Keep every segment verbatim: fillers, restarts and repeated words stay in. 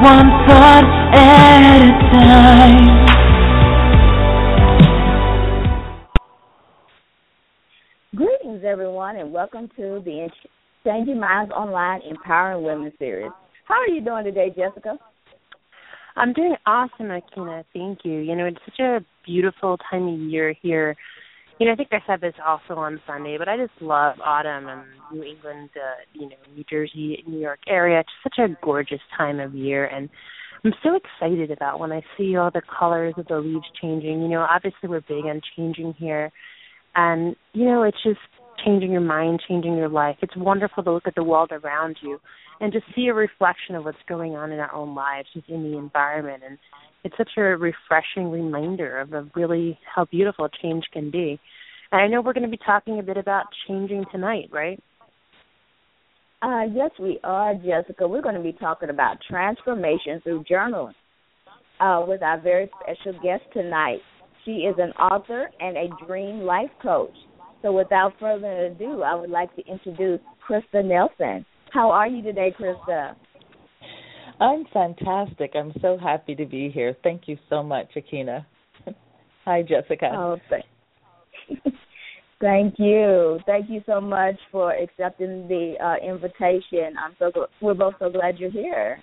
one thought at a time. Greetings, everyone, and welcome to the Changing Minds Online Empowering Women series. How are you doing today, Jessica? I'm doing awesome, Akina. Thank you. You know, it's such a beautiful time of year here. You know, I think I said this also on Sunday, but I just love autumn and New England, uh, you know, New Jersey, New York area. It's such a gorgeous time of year, and I'm so excited about when I see all the colors of the leaves changing. You know, obviously we're big on changing here, and, you know, it's just changing your mind, changing your life. It's wonderful to look at the world around you and just see a reflection of what's going on in our own lives, just in the environment. And it's such a refreshing reminder of a really how beautiful change can be. And I know we're going to be talking a bit about changing tonight, right? Uh, yes, we are, Jessica. We're going to be talking about transformation through journaling uh, with our very special guest tonight. She is an author and a dream life coach. So without further ado, I would like to introduce Krista Nelson. How are you today, Krista? I'm fantastic. I'm so happy to be here. Thank you so much, Akina. Hi, Jessica. Oh, thank, thank you. Thank you so much for accepting the uh, invitation. I'm so gl- we're both so glad you're here.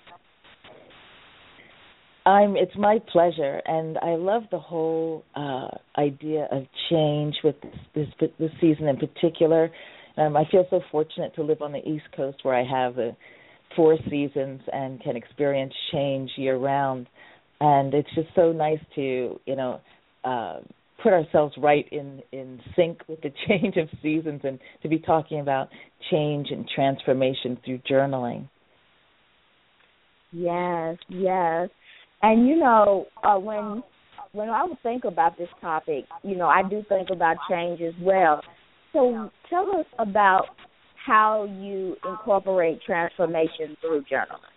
I'm. It's my pleasure, and I love the whole uh, idea of change with this, this this season in particular. Um, I feel so fortunate to live on the East Coast where I have the four seasons and can experience change year round, and it's just so nice to you know uh, put ourselves right in, in sync with the change of seasons and to be talking about change and transformation through journaling. Yes, yes. And, you know, uh, when when I would think about this topic, you know, I do think about change as well. So tell us about how you incorporate transformation through journaling.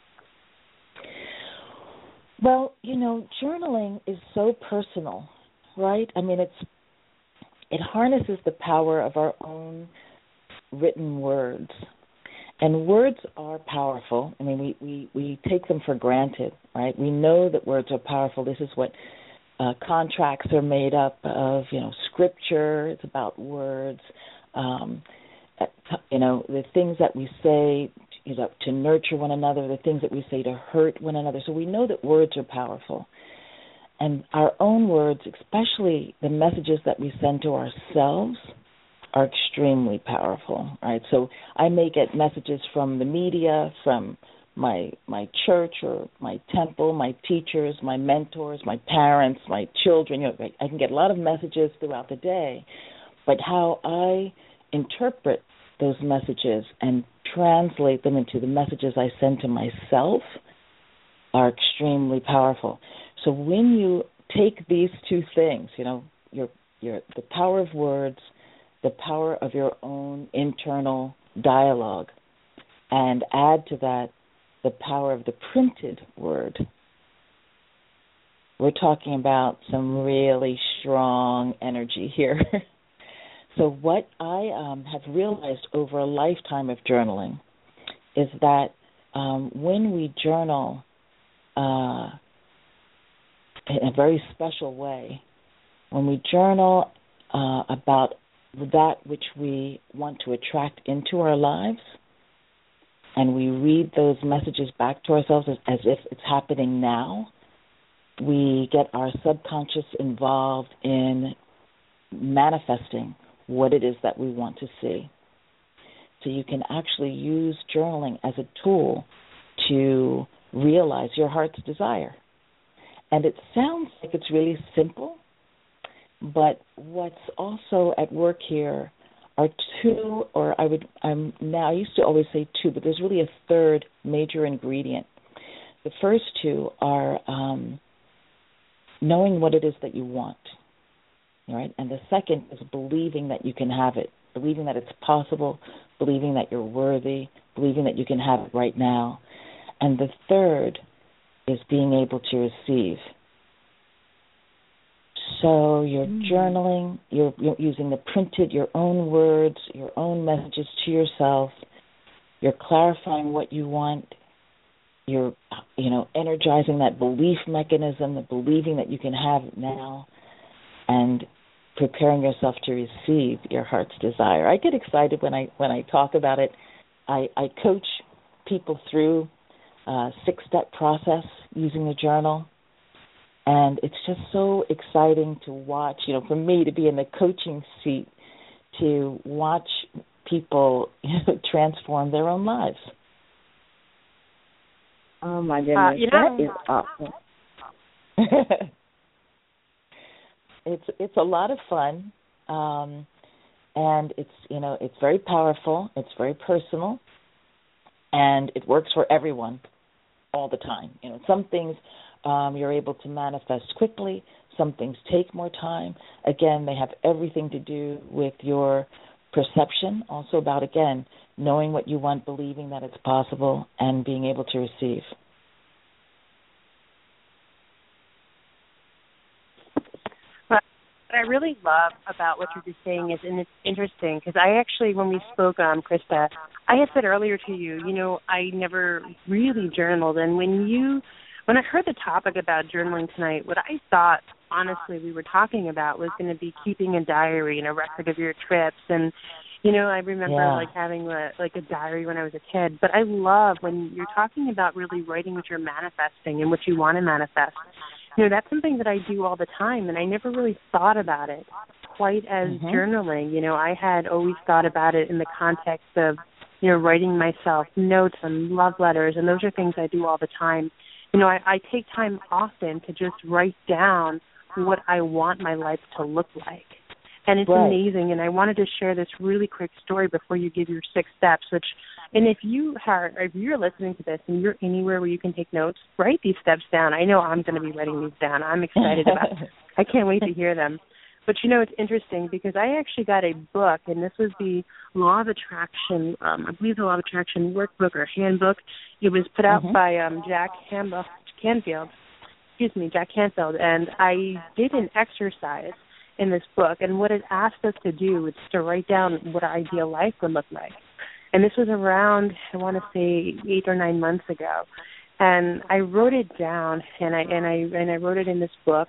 Well, you know, journaling is so personal, right? I mean, it's it harnesses the power of our own written words. And words are powerful. I mean, we, we, we take them for granted, right? We know that words are powerful. This is what uh, contracts are made up of, you know, scripture. It's about words. Um, you know, the things that we say, you know, to nurture one another, the things that we say to hurt one another. So we know that words are powerful. And our own words, especially the messages that we send to ourselves, are extremely powerful, right? So I may get messages from the media, from my my church or my temple, my teachers, my mentors, my parents, my children. You know, I can get a lot of messages throughout the day, but how I interpret those messages and translate them into the messages I send to myself are extremely powerful. So when you take these two things, you know, your your the power of words, the power of your own internal dialogue, and add to that the power of the printed word, we're talking about some really strong energy here. So what I um, have realized over a lifetime of journaling is that um, when we journal uh, in a very special way, when we journal uh, about that which we want to attract into our lives, and we read those messages back to ourselves as, as if it's happening now, we get our subconscious involved in manifesting what it is that we want to see. So you can actually use journaling as a tool to realize your heart's desire. And it sounds like it's really simple, but what's also at work here are two, or I would, I'm now, I used to always say two, but there's really a third major ingredient. The first two are um, knowing what it is that you want, right? And the second is believing that you can have it, believing that it's possible, believing that you're worthy, believing that you can have it right now. And the third is being able to receive. So you're mm. journaling, you're, you're using the printed, your own words, your own messages to yourself. You're clarifying what you want. you're, you know, energizing that belief mechanism, the believing that you can have it now, and preparing yourself to receive your heart's desire. I get excited when I when I talk about it. I, I coach people through a six-step process using the journal, and it's just so exciting to watch, you know, for me to be in the coaching seat, to watch people, you know, transform their own lives. Oh, my goodness. Uh, you know, that is awesome. it's it's a lot of fun, um, and it's, you know, it's very powerful. It's very personal, and it works for everyone all the time. You know, some things um, you're able to manifest quickly. Some things take more time. Again, they have everything to do with your perception, also about, again, knowing what you want, believing that it's possible, and being able to receive. What I really love about what you're just saying is, and it's interesting, because I actually, when we spoke, um, Krista, I had said earlier to you, you know, I never really journaled, and when you, when I heard the topic about journaling tonight, what I thought, honestly, we were talking about was going to be keeping a diary and a record of your trips. And, you know, I remember yeah. like having a, like a diary when I was a kid. But I love when you're talking about really writing what you're manifesting and what you want to manifest. You know, that's something that I do all the time, and I never really thought about it quite as mm-hmm. journaling. You know, I had always thought about it in the context of, you know, writing myself notes and love letters, and those are things I do all the time. You know, I, I take time often to just write down what I want my life to look like. And it's right. amazing. And I wanted to share this really quick story before you give your six steps, which, and if you are, if you're listening to this and you're anywhere where you can take notes, write these steps down. I know I'm going to be writing these down. I'm excited about it. I can't wait to hear them. But, you know, it's interesting because I actually got a book, and this was the Law of Attraction, um, I believe the Law of Attraction workbook or handbook. It was put out mm-hmm. by um, Jack Campbell, Canfield. excuse me, Jack Canfield, and I did an exercise in this book, and what it asked us to do was to write down what our ideal life would look like. And this was around, I want to say, eight or nine months ago. And I wrote it down, and I and I and I wrote it in this book.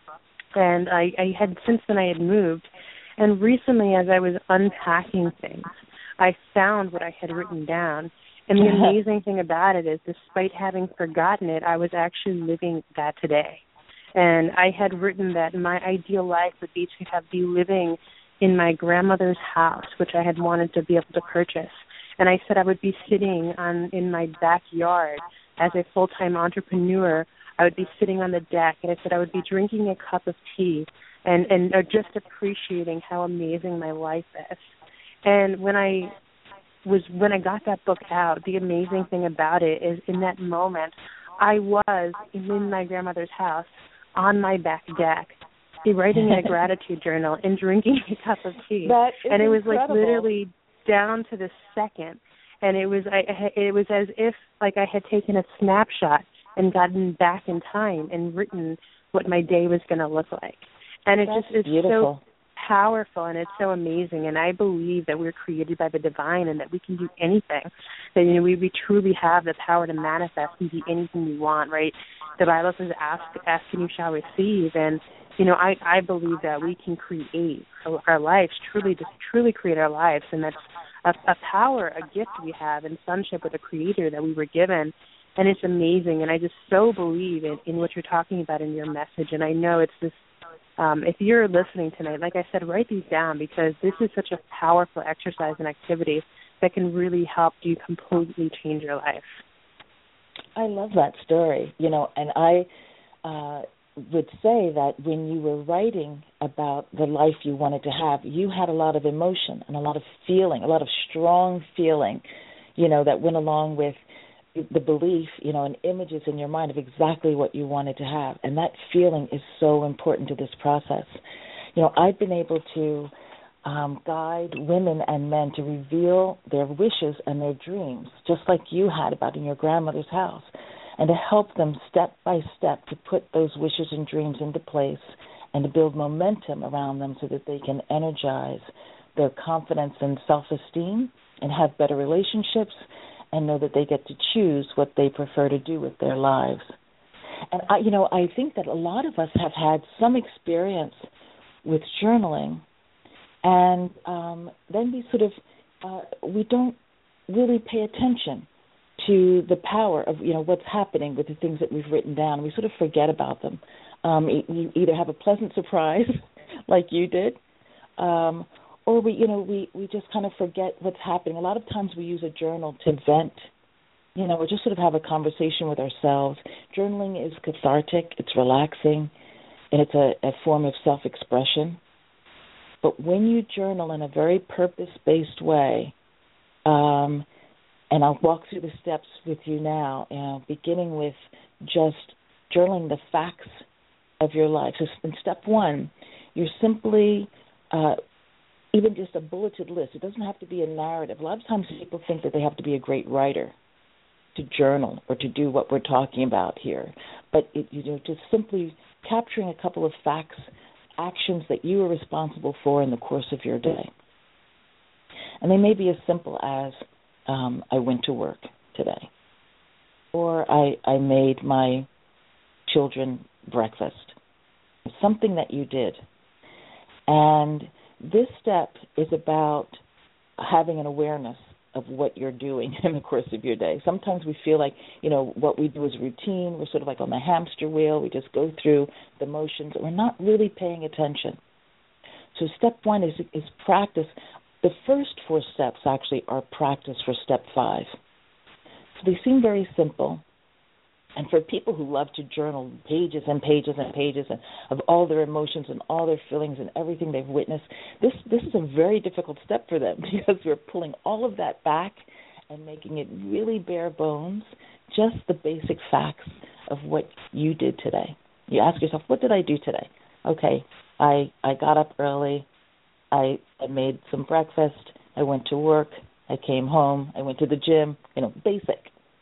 And I, I had since then I had moved, and recently, as I was unpacking things, I found what I had written down. And the amazing thing about it is, despite having forgotten it, I was actually living that today. And I had written that my ideal life would be to have be living in my grandmother's house, which I had wanted to be able to purchase. And I said I would be sitting on in my backyard as a full-time entrepreneur. I would be sitting on the deck, and I said I would be drinking a cup of tea and, and uh, just appreciating how amazing my life is. And when I was when I got that book out, the amazing thing about it is in that moment, I was in my grandmother's house on my back deck, writing a gratitude journal and drinking a cup of tea. That is and it was incredible. like literally down to the second. And it was I, it was as if like I had taken a snapshot and gotten back in time and written what my day was going to look like. And it That's just is beautiful. so powerful, and it's so amazing. And I believe that we're created by the divine and that we can do anything. That, you know, we, we truly have the power to manifest and do anything we want, right? The Bible says, ask, ask and you shall receive. And, you know, I, I believe that we can create our, our lives, truly, just truly create our lives. And that's a, a power, a gift we have in sonship with a creator that we were given. And it's amazing. And I just so believe in, in what you're talking about in your message. And I know it's this, um, if you're listening tonight, like I said, write these down, because this is such a powerful exercise and activity that can really help you completely change your life. I love that story, you know, and I uh, would say that when you were writing about the life you wanted to have, you had a lot of emotion and a lot of feeling, a lot of strong feeling, you know, that went along with the belief, you know, and images in your mind of exactly what you wanted to have. And that feeling is so important to this process. You know, I've been able to um, guide women and men to reveal their wishes and their dreams, just like you had about in your grandmother's house, and to help them step by step to put those wishes and dreams into place and to build momentum around them so that they can energize their confidence and self-esteem and have better relationships and know that they get to choose what they prefer to do with their lives. And, I, you know, I think that a lot of us have had some experience with journaling, and um, then we sort of, uh, we don't really pay attention to the power of, you know, what's happening with the things that we've written down. We sort of forget about them. Um, you either have a pleasant surprise, like you did, um, or we, you know, we, we just kind of forget what's happening. A lot of times we use a journal to vent, you know, or just sort of have a conversation with ourselves. Journaling is cathartic, it's relaxing, and it's a, a form of self-expression. But when you journal in a very purpose-based way, um, and I'll walk through the steps with you now, you know, beginning with just journaling the facts of your life. So in step one, you're simply, uh, even just a bulleted list. It doesn't have to be a narrative. A lot of times people think that they have to be a great writer to journal or to do what we're talking about here. But it, you know, just simply capturing a couple of facts, actions that you are responsible for in the course of your day. And they may be as simple as, um, I went to work today, or I, I made my children breakfast, something that you did. And this step is about having an awareness of what you're doing in the course of your day. Sometimes we feel like, you know, what we do is routine. We're sort of like on the hamster wheel. We just go through the motions. We're not really paying attention. So step one is, is practice. The first four steps actually are practice for step five. So they seem very simple. And for people who love to journal pages and pages and pages and of all their emotions and all their feelings and everything they've witnessed, this this is a very difficult step for them because we're pulling all of that back and making it really bare bones, just the basic facts of what you did today. You ask yourself, what did I do today? Okay, I I got up early, I, I made some breakfast, I went to work, I came home, I went to the gym, you know, basic.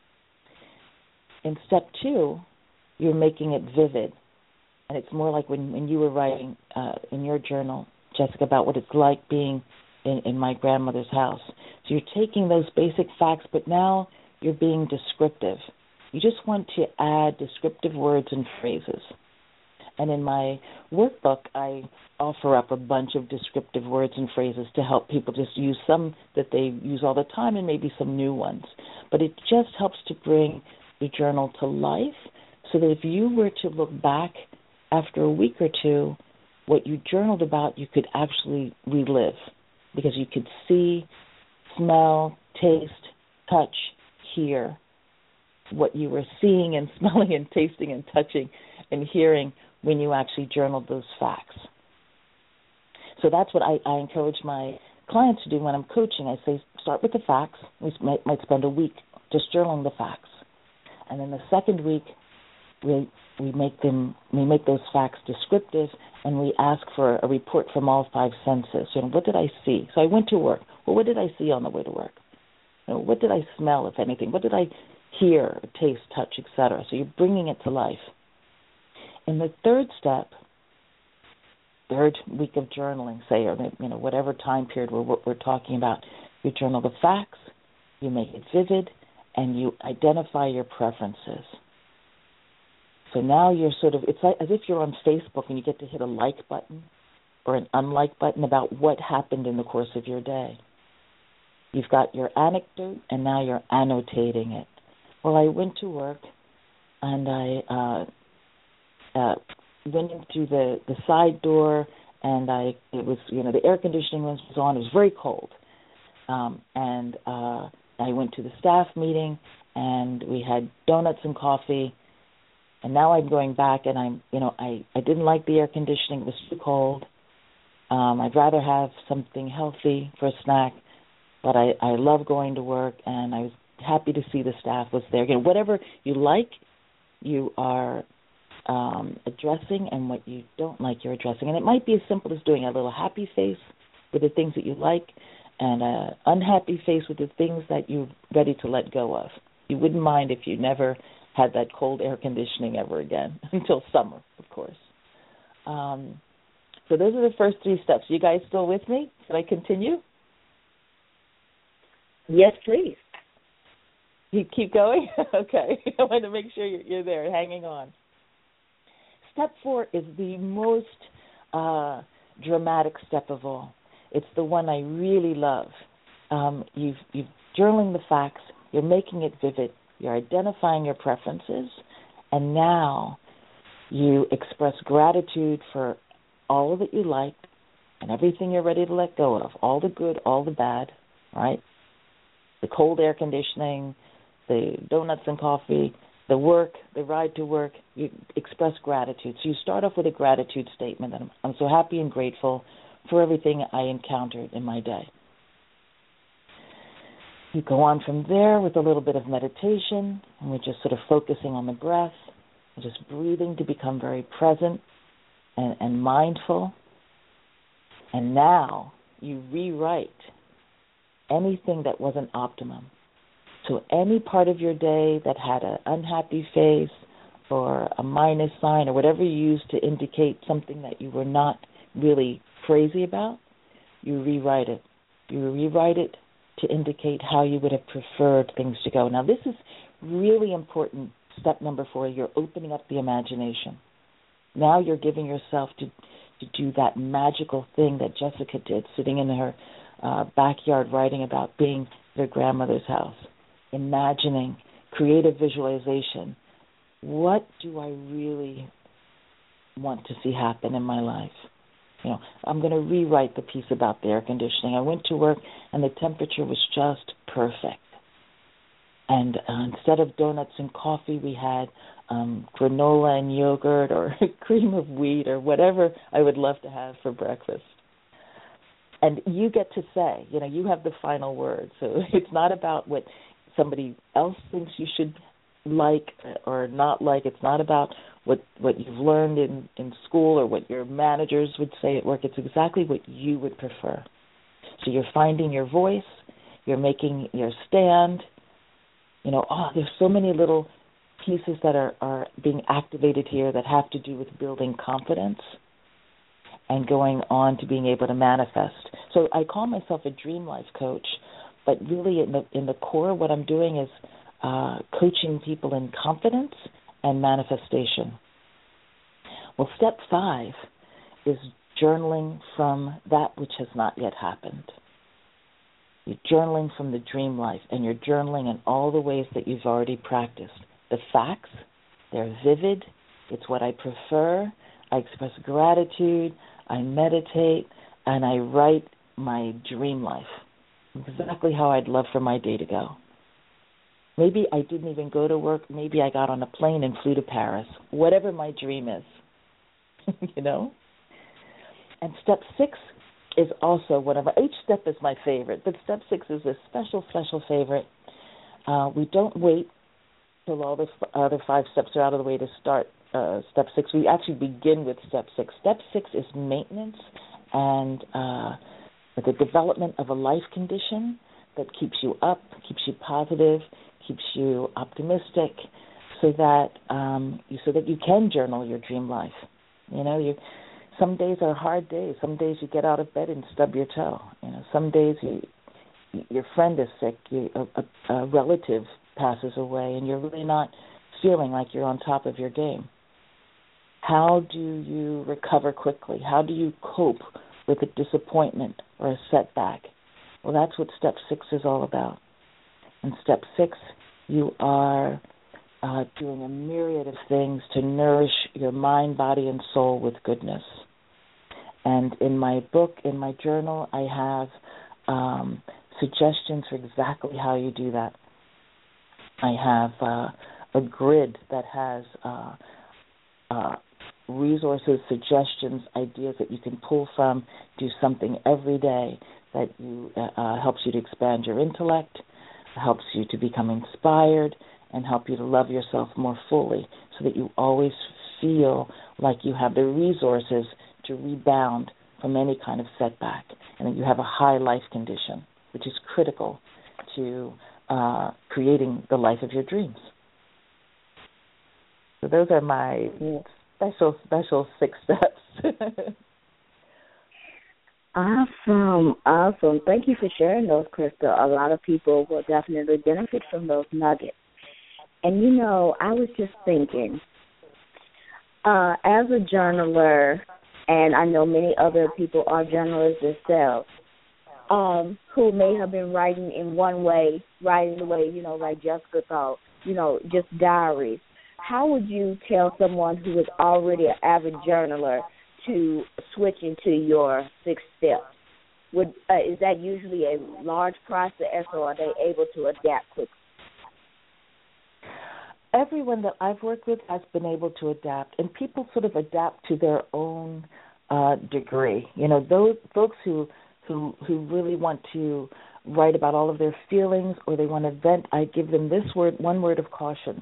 In step two, you're making it vivid. And it's more like when, when you were writing uh, in your journal, Jessica, about what it's like being in, in my grandmother's house. So you're taking those basic facts, but now you're being descriptive. You just want to add descriptive words and phrases. And in my workbook, I offer up a bunch of descriptive words and phrases to help people just use some that they use all the time and maybe some new ones. But it just helps to bring the journal to life so that if you were to look back after a week or two, what you journaled about you could actually relive because you could see, smell, taste, touch, hear what you were seeing and smelling and tasting and touching and hearing when you actually journaled those facts. So that's what I, I encourage my clients to do when I'm coaching. I say start with the facts. We might, might spend a week just journaling the facts. And then the second week, we we make them we make those facts descriptive, and we ask for a report from all five senses. You know, what did I see? So I went to work. Well, what did I see on the way to work? You know, what did I smell, if anything? What did I hear, taste, touch, et cetera? So you're bringing it to life. In the third step, third week of journaling, say, or you know, whatever time period we're we're talking about, you journal the facts, you make it vivid, and you identify your preferences. So now you're sort of, it's like as if you're on Facebook and you get to hit a like button or an unlike button about what happened in the course of your day. You've got your anecdote, and now you're annotating it. Well, I went to work, and I uh, uh, went in through the, the side door, and I it was, you know, the air conditioning was on. It was very cold. Um, and uh I went to the staff meeting, and we had donuts and coffee, and now I'm going back, and I'm, you know, I, I didn't like the air conditioning. It was too cold. Um, I'd rather have something healthy for a snack, but I, I love going to work, and I was happy to see the staff was there. You know, whatever you like, you are um, addressing, and what you don't like, you're addressing. And it might be as simple as doing a little happy face with the things that you like, and an unhappy face with the things that you're ready to let go of. You wouldn't mind if you never had that cold air conditioning ever again, until summer, of course. Um, so those are the first three steps. You guys still with me? Should I continue? Yes, please. keep keep going? Okay. I want to make sure you're, you're there, hanging on. Step four is the most uh, dramatic step of all. It's the one I really love. Um, you've, you've journaling the facts, you're making it vivid, you're identifying your preferences, and now you express gratitude for all that you like and everything you're ready to let go of, all the good, all the bad, right? The cold air conditioning, the donuts and coffee, the work, the ride to work, you express gratitude. So you start off with a gratitude statement that I'm, I'm so happy and grateful for everything I encountered in my day. You go on from there with a little bit of meditation, and we're just sort of focusing on the breath, and just breathing to become very present and, and mindful. And now you rewrite anything that wasn't optimum. So any part of your day that had an unhappy face or a minus sign or whatever you used to indicate something that you were not really crazy about, you rewrite it. You rewrite it to indicate how you would have preferred things to go. Now, this is really important. Step number four, you're opening up the imagination. Now you're giving yourself to, to do that magical thing that Jessica did, sitting in her uh, backyard writing about being their grandmother's house. Imagining, creative visualization. What do I really want to see happen in my life? You know, I'm going to rewrite the piece about the air conditioning. I went to work and the temperature was just perfect. And uh, instead of donuts and coffee, we had um, granola and yogurt or cream of wheat or whatever I would love to have for breakfast. And you get to say, you know, you have the final word. So it's not about what somebody else thinks you should like or not like. It's not about what, what you've learned in, in school or what your managers would say at work. It's exactly what you would prefer. So you're finding your voice. You're making your stand. You know, oh, there's so many little pieces that are, are being activated here that have to do with building confidence and going on to being able to manifest. So I call myself a dream life coach, but really in the in the core what I'm doing is uh, coaching people in confidence and manifestation. Well, step five is journaling from that which has not yet happened. You're journaling from the dream life, and you're journaling in all the ways that you've already practiced. The facts, they're vivid. It's what I prefer. I express gratitude. I meditate, and I write my dream life, exactly how I'd love for my day to go. Maybe I didn't even go to work. Maybe I got on a plane and flew to Paris. Whatever my dream is, you know? And step six is also one of my, each step is my favorite, but step six is a special, special favorite. Uh, we don't wait till all the other five steps are out of the way to start uh, step six. We actually begin with step six. Step six is maintenance and uh, the development of a life condition that keeps you up, keeps you positive, keeps you optimistic, so that um, you so that you can journal your dream life. You know, you. Some days are hard days. Some days you get out of bed and stub your toe. You know, some days you, your friend is sick, you, a, a, a relative passes away, and you're really not feeling like you're on top of your game. How do you recover quickly? How do you cope with a disappointment or a setback? Well, that's what step six is all about. In step six, you are uh, doing a myriad of things to nourish your mind, body, and soul with goodness. And in my book, in my journal, I have um, suggestions for exactly how you do that. I have uh, a grid that has uh, uh, resources, suggestions, ideas that you can pull from, do something every day that you uh, helps you to expand your intellect, helps you to become inspired, and help you to love yourself more fully, so that you always feel like you have the resources to rebound from any kind of setback, and that you have a high life condition, which is critical to uh, creating the life of your dreams. So those are my special, special six steps. Awesome, awesome. Thank you for sharing those, Crystal. A lot of people will definitely benefit from those nuggets. And you know, I was just thinking, uh, as a journaler, and I know many other people are journalists themselves, um, who may have been writing in one way, writing the way, you know, like Jessica thought, you know, just diaries. How would you tell someone who is already an avid journaler to switch into your six steps? Would uh, is that usually a large process, or are they able to adapt quickly? Everyone that I've worked with has been able to adapt, and people sort of adapt to their own uh, degree. You know, those folks who, who who really want to write about all of their feelings, or they want to vent, I give them this word, one word of caution.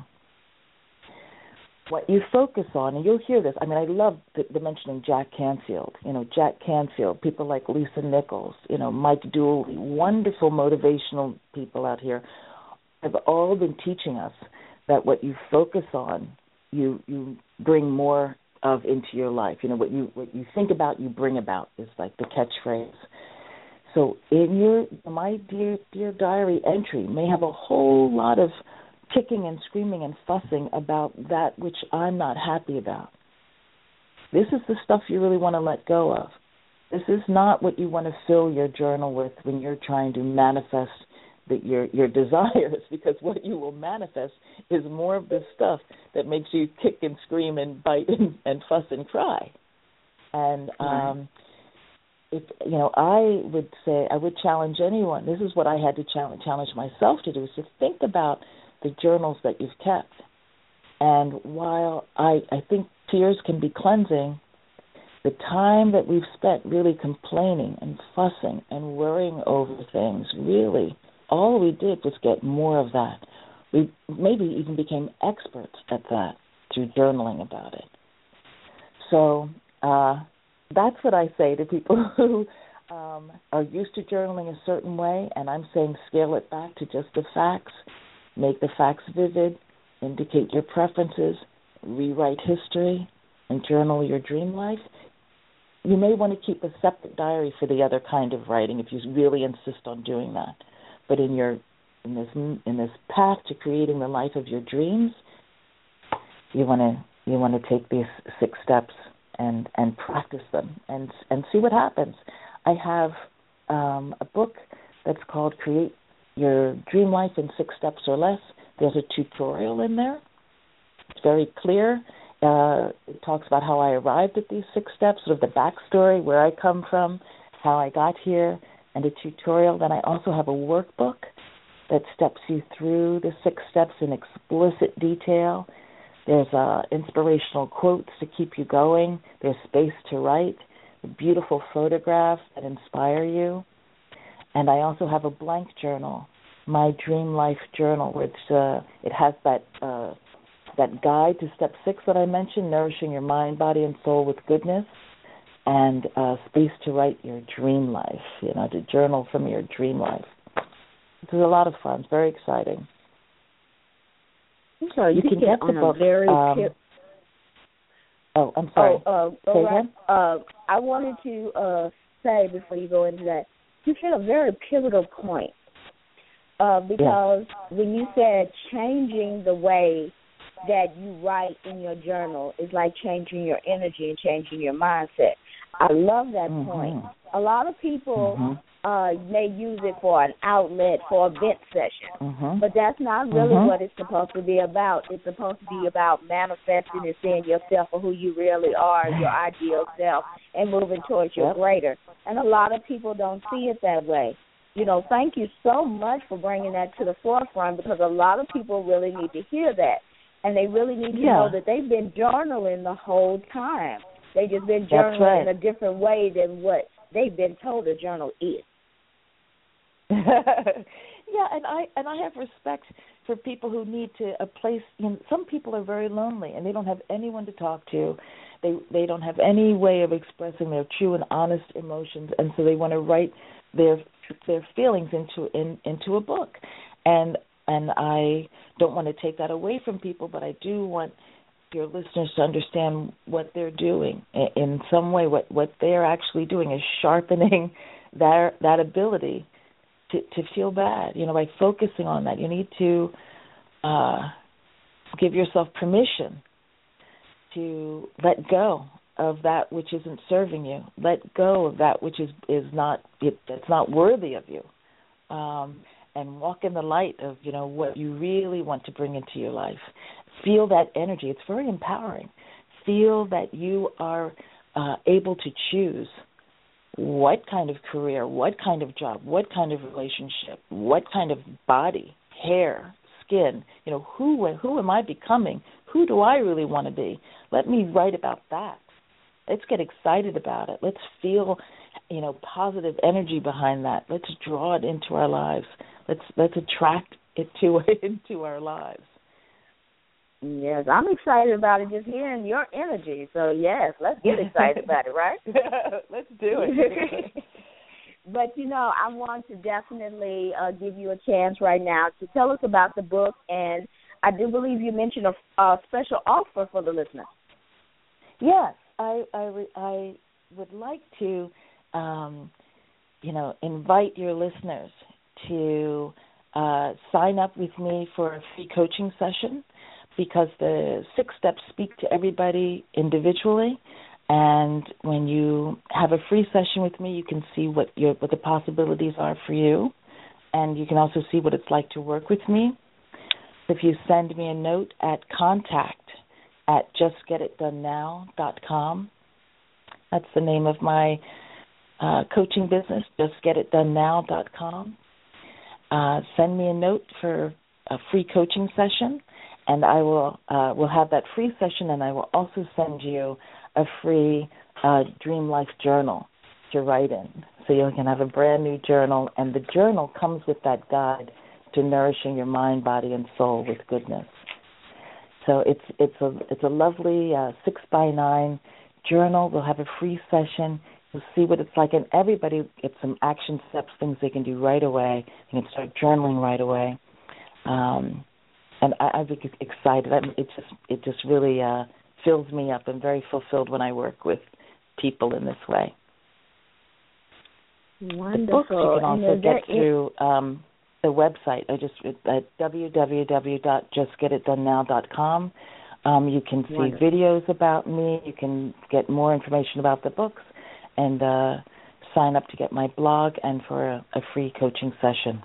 What you focus on, and you'll hear this, I mean, I love the, the mentioning Jack Canfield, you know, Jack Canfield, people like Lisa Nichols, you know, Mike Dooley, wonderful motivational people out here have all been teaching us that what you focus on, you you bring more of into your life. You know, what you what you think about, you bring about is like the catchphrase. So in your, my dear, dear diary entry may have a whole lot of kicking and screaming and fussing about that which I'm not happy about. This is the stuff you really want to let go of. This is not what you want to fill your journal with when you're trying to manifest the, your your desires, because what you will manifest is more of this stuff that makes you kick and scream and bite and, and fuss and cry. And um, if you know, I would say I would challenge anyone. This is what I had to challenge challenge myself to do: is to think about the journals that you've kept. And while I, I think tears can be cleansing, the time that we've spent really complaining and fussing and worrying over things, really, all we did was get more of that. We maybe even became experts at that through journaling about it. So uh, that's what I say to people who um, are used to journaling a certain way, and I'm saying scale it back to just the facts. Make the facts vivid, indicate your preferences, rewrite history, and journal your dream life. You may want to keep a separate diary for the other kind of writing if you really insist on doing that. But in your in this in this path to creating the life of your dreams, you want to you want to take these six steps and, and practice them and and see what happens. I have um, a book that's called Create Your Dream Life in Six Steps or Less. There's a tutorial in there. It's very clear. Uh, it talks about how I arrived at these six steps, sort of the backstory, where I come from, how I got here, and a tutorial. Then I also have a workbook that steps you through the six steps in explicit detail. There's uh, inspirational quotes to keep you going. There's space to write, beautiful photographs that inspire you. And I also have a blank journal, my Dream Life Journal, which uh, it has that uh, that guide to step six that I mentioned, nourishing your mind, body, and soul with goodness, and uh, space to write your dream life, you know, to journal from your dream life. It's a lot of fun. It's very exciting. So you, you can get the book. Very um, tip- oh, I'm sorry. Oh, uh, all right. uh, I wanted to uh, say before you go into that, you hit a very pivotal point uh, because yes. when you said changing the way that you write in your journal is like changing your energy and changing your mindset. I love that mm-hmm. point. A lot of people mm-hmm. uh, may use it for an outlet, for a vent session, mm-hmm. but that's not really mm-hmm. what it's supposed to be about. It's supposed to be about manifesting and seeing yourself for who you really are, your ideal self, and moving towards your yep. greater. And a lot of people don't see it that way. You know, thank you so much for bringing that to the forefront, because a lot of people really need to hear that. And they really need to yeah. know that they've been journaling the whole time. They just been journaling right. in a different way than what they've been told a journal is. yeah, and I and I have respect for people who need to a place. You know, some people are very lonely and they don't have anyone to talk to. They they don't have any way of expressing their true and honest emotions, and so they want to write their their feelings into in, into a book. And And I don't want to take that away from people, but I do want your listeners to understand what they're doing in some way. What what they're actually doing is sharpening that that ability to to feel bad. You know, by focusing on that, you need to uh, give yourself permission to let go of that which isn't serving you. Let go of that which is is not it, that's not worthy of you, um, and walk in the light of you know what you really want to bring into your life. Feel that energy. It's very empowering. Feel that you are uh, able to choose what kind of career, what kind of job, what kind of relationship, what kind of body, hair, skin. You know, who who am I becoming? Who do I really want to be? Let me write about that. Let's get excited about it. Let's feel, you know, positive energy behind that. Let's draw it into our lives. Let's let's attract it to into our lives. Yes, I'm excited about it just hearing your energy. So, yes, let's get excited about it, right? Let's do it. But, you know, I want to definitely uh, give you a chance right now to tell us about the book. And I do believe you mentioned a, a special offer for the listeners. Yes, I, I, I would like to, um, you know, invite your listeners to uh, sign up with me for a free coaching session, because the six steps speak to everybody individually, and when you have a free session with me, you can see what your what the possibilities are for you, and you can also see what it's like to work with me. If you send me a note at contact at just get it done now dot com, that's the name of my uh, coaching business, just get it done now dot com. Uh, send me a note for a free coaching session, and I will uh, will have that free session, and I will also send you a free uh, Dream Life journal to write in. So you can have a brand new journal, and the journal comes with that guide to nourishing your mind, body, and soul with goodness. So it's it's a it's a lovely uh, six by nine journal. We'll have a free session. You'll see what it's like, and everybody gets some action steps, things they can do right away. You can start journaling right away. Um, And I, I'm excited. I'm, it just it just really uh, fills me up. I'm very fulfilled when I work with people in this way. Wonderful. The books you can also get any... through um, the website. I just at w w w dot just get it done now dot com. Um, you can see Wonderful. videos about me. You can get more information about the books, and uh, sign up to get my blog and for a, a free coaching session.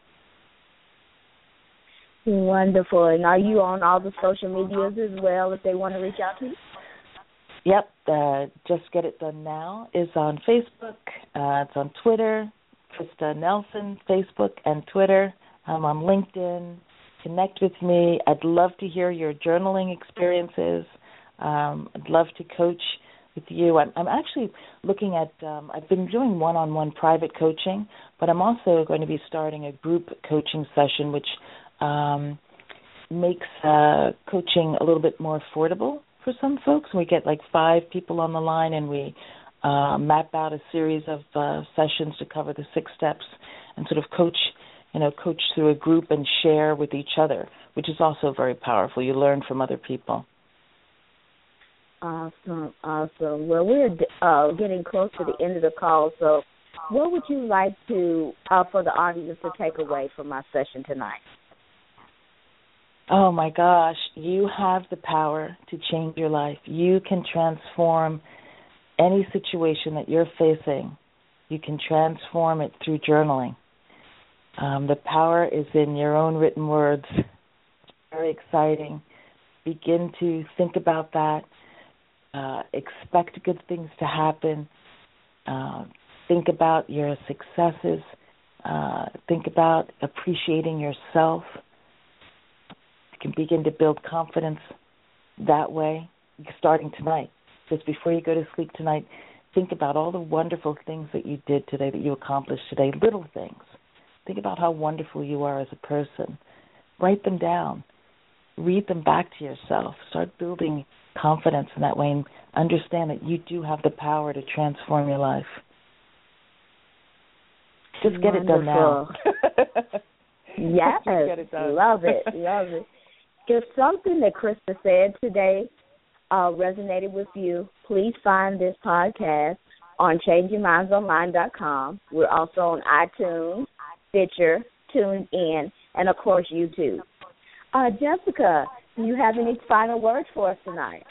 Wonderful. And are you on all the social medias as well if they want to reach out to you? Yep. Uh, Just Get It Done Now is on Facebook. Uh, it's on Twitter. Krista Nelson, Facebook and Twitter. I'm on LinkedIn. Connect with me. I'd love to hear your journaling experiences. Um, I'd love to coach with you. I'm, I'm actually looking at, um, I've been doing one-on-one private coaching, but I'm also going to be starting a group coaching session, which Um, makes uh, coaching a little bit more affordable for some folks. We get like five people on the line, and we uh, map out a series of uh, sessions to cover the six steps, and sort of coach, you know, coach through a group and share with each other, which is also very powerful. You learn from other people. Awesome, awesome. Well, we're uh, getting close to the end of the call, so what would you like to uh, for the audience to take away from our session tonight? Oh, my gosh, you have the power to change your life. You can transform any situation that you're facing. You can transform it through journaling. Um, the power is in your own written words. It's very exciting. Begin to think about that. Uh, expect good things to happen. Uh, think about your successes. Uh, think about appreciating yourself. Can begin to build confidence that way, starting tonight. Just before you go to sleep tonight, think about all the wonderful things that you did today, that you accomplished today, little things. Think about how wonderful you are as a person. Write them down. Read them back to yourself. Start building confidence in that way, and understand that you do have the power to transform your life. Just get Wonderful. it done now. Yes, Get it done. love it, love it. If something that Krista said today uh, resonated with you, please find this podcast on changing minds online dot com. We're also on iTunes, Stitcher, TuneIn, and, of course, YouTube. Uh, Jessica, do you have any final words for us tonight?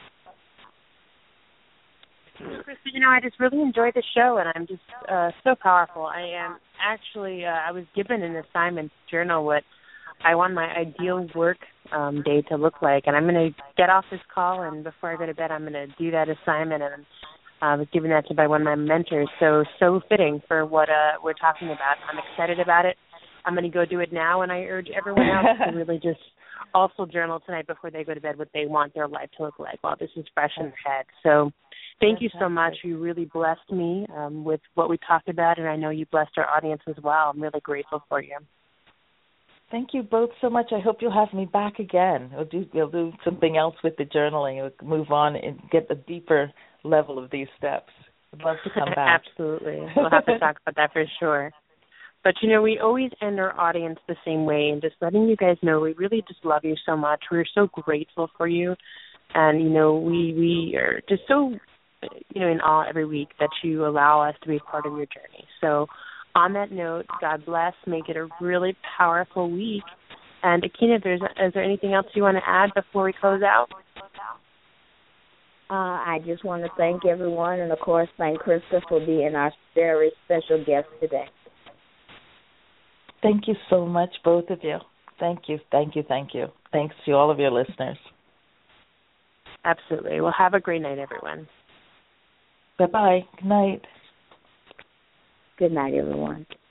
Krista, you know, I just really enjoyed the show, and I'm just uh, so powerful. I am actually, uh, I was given an assignment to journal what I want my ideal work um, day to look like, and I'm going to get off this call, and before I go to bed, I'm going to do that assignment, and I uh, was given that to by one of my mentors, so, so fitting for what uh, we're talking about. I'm excited about it. I'm going to go do it now, and I urge everyone else to really just also journal tonight before they go to bed what they want their life to look like while this is fresh in their head. So thank you so much. You really blessed me um, with what we talked about, and I know you blessed our audience as well. I'm really grateful for you. Thank you both so much. I hope you'll have me back again. We'll do, we'll do something else with the journaling. We'll move on and get a deeper level of these steps. I'd love to come back. Absolutely. We'll have to talk about that for sure. But, you know, we always end our audience the same way, and just letting you guys know we really just love you so much. We're so grateful for you, and, you know, we, we are just so, you know, in awe every week that you allow us to be a part of your journey. So on that note, God bless. Make it a really powerful week. And, Akina, if there's, is there anything else you want to add before we close out? Uh, I just want to thank everyone, and, of course, thank Krista for being our very special guest today. Thank you so much, both of you. Thank you, thank you, thank you. Thanks to all of your listeners. Absolutely. Well, have a great night, everyone. Bye-bye. Good night. Good night, everyone.